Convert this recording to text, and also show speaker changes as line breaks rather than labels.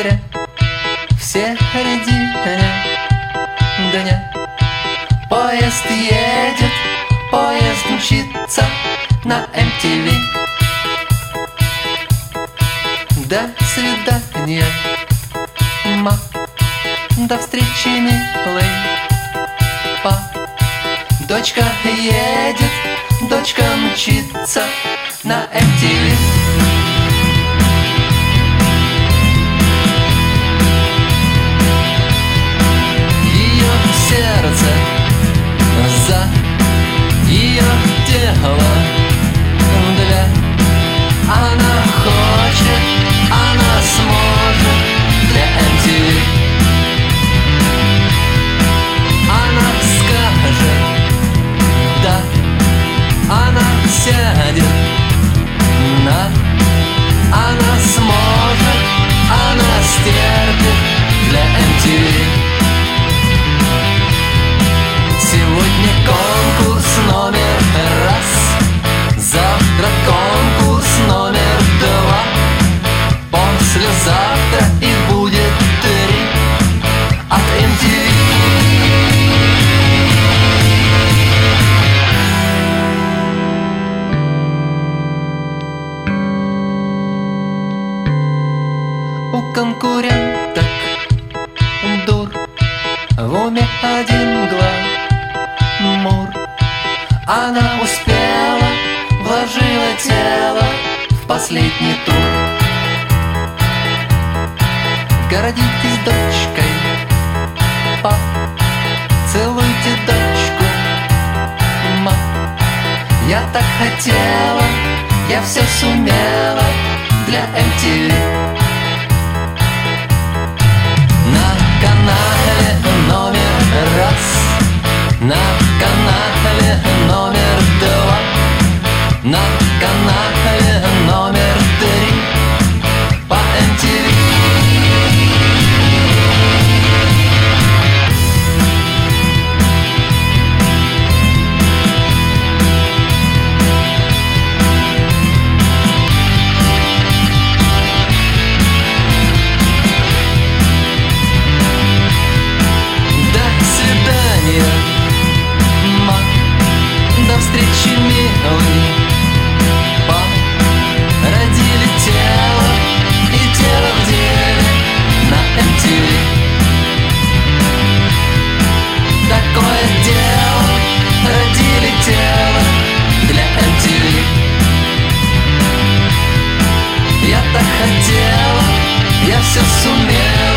зря все середине дня. Поезд едет, поезд мчится на MTV. До свидания, ма, до встречи, милый па. Дочка едет, дочка мчится на MTV. Ее сердце за ее тело для. Она хочет, она сможет для MTV. Она скажет да, она сядет на. Она сможет, она стерпит для MTV. Сегодня конкурс номер раз, завтра конкурс номер два, послезавтра их будет 3 от MTV. У конкуренток дур, в уме один гламур. Она успела, вложила тело в последний тур. Гордитесь дочкой, пап, целуйте дочку, ма. Я так хотела, я все сумела для MTV. На канале номер раз, на канале номер два, на канале номер 3 по MTV. До встречи, милый па. Родили тело и тело в деле на MTV. Такое дело, родили тело для MTV. Я так хотела, я все сумела